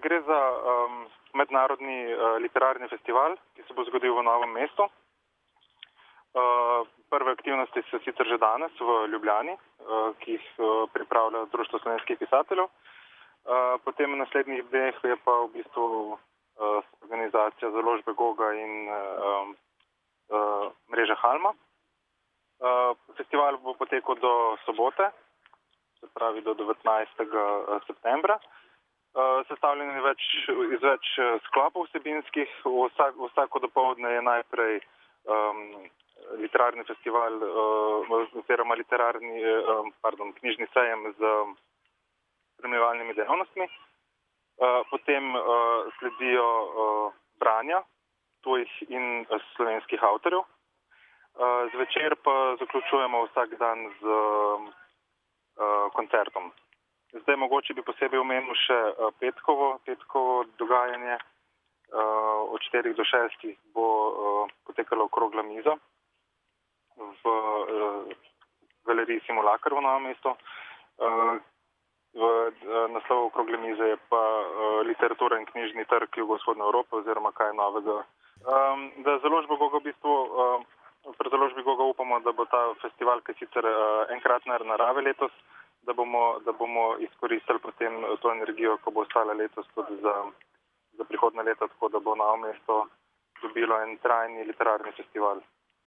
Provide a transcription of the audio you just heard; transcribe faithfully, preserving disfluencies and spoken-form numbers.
gre za um, mednarodni uh, literarni festival, ki se bo zgodil v Novem mestu. Uh, prve aktivnosti so sicer že danes v Ljubljani, uh, ki jih uh, pripravlja Društvo slovenskih pisateljev. Uh, potem v naslednjih dneh je pa v bistvu uh, organizacija založbe Goga in uh, uh, mreže Halma. Uh, festival bo potekal do sobote, se pravi do devetnajstega septembra. Uh, sestavljen je več, iz več sklopov vsebinskih. Vsak, vsako dopoldne je najprej um, literarni festival uh, oziroma literarni, uh, pardon, knjižni sejem z spremljevalnimi dejavnostmi. Uh, potem uh, sledijo uh, branja tujih in uh, slovenskih avtorjev. Uh, zvečer pa zaključujemo vsak dan z uh, koncertom. Zdaj mogoče bi posebej omenil še uh, petkovo, petkovo dogajanje. Uh, od štirih do šestih bo uh, potekala okrogla miza v uh, galeriji Simulakar v Novem mestu. Uh, v uh, naslov okrogle mize je pa uh, literatura in knjižni trg jugovzhodne Evrope oziroma kaj novega. Um, da založbo Goga v bistvu, uh, pri založbi Goga upamo, da bo ta festival, ki sicer uh, enkratne narave letos, da bomo, da bomo izkoristili potem to energijo, ko bo ostala letos tudi za, za prihodne leta, tako da bo Novo mesto dobilo en trajni literarni festival.